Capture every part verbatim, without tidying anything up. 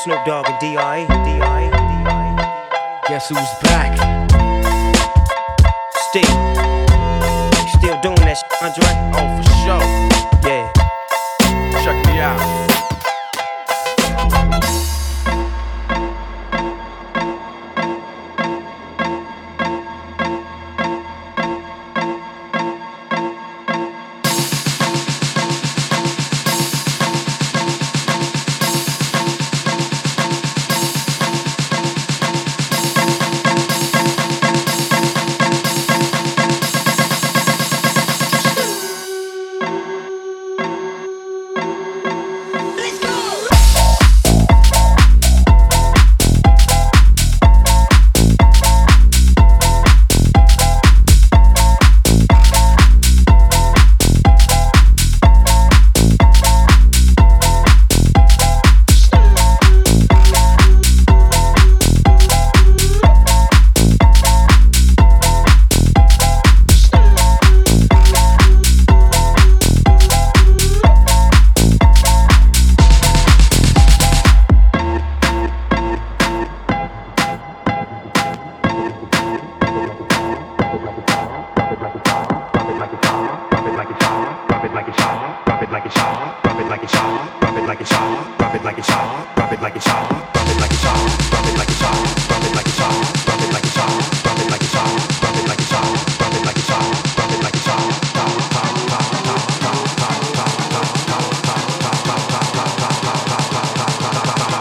Snoop Dogg and D R E. D R E. D R E. Guess who's back? Steve. You still doing that shit, Andre? Oh, for sure. Yeah. Check me out.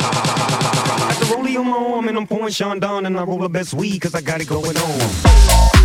Sean Don and I roll the best weed cause I got it going on.